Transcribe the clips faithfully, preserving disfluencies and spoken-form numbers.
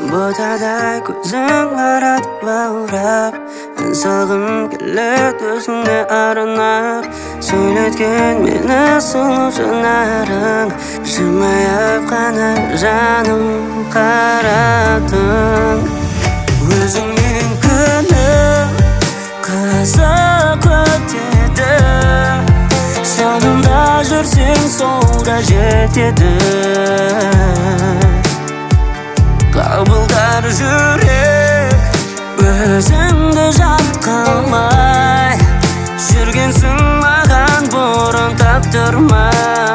Ботадай көзің барады баурап Ән салғым келеді өзіңе арнап Сөйлеткен мені сұлу жанарың Жымиып қана жаным қарадың Өзіңмен күнім қызық өтеді Жанымда жүрсең сол да жетеді Қабылдар жүрек өзіңді жат қалмай Жүргенсің маған бұрын таптырмай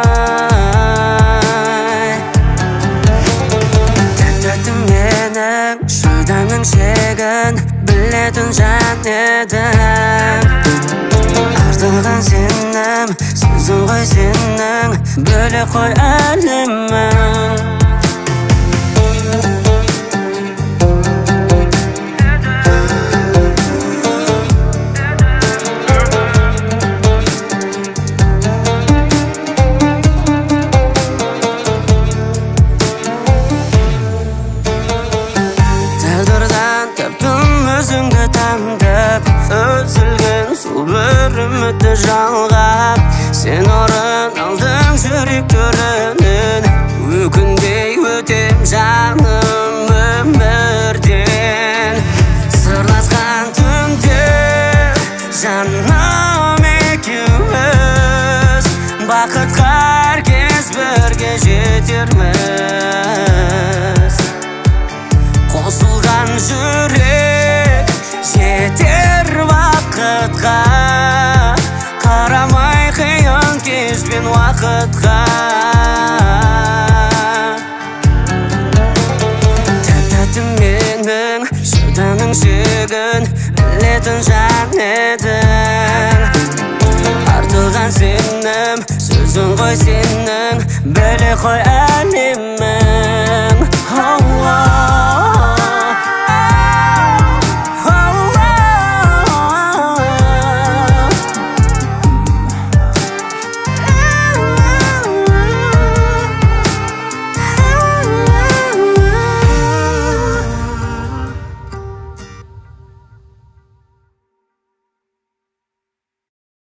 Тәттім менің шыдамның шегін білетін жан едің Артылған сенім сөзің ғой сенің бөлек қой әлемің Өзіңді таңдап Үзілген сол бір үмітті жалғап Сен орын алдың жүрек төрінен Өкінбей өтем жаным өмірден Сырласқан түнде жаным екеуміз Бақытқа әркез бірге жетерміз Қосылған жүрек жетер вақытқа Қарамай қиын кезбен уақытқа Тәттім менің шыдамның шегін білетін жан едің Артылған сенім сөзің ғой сенің бөлек қой әлемің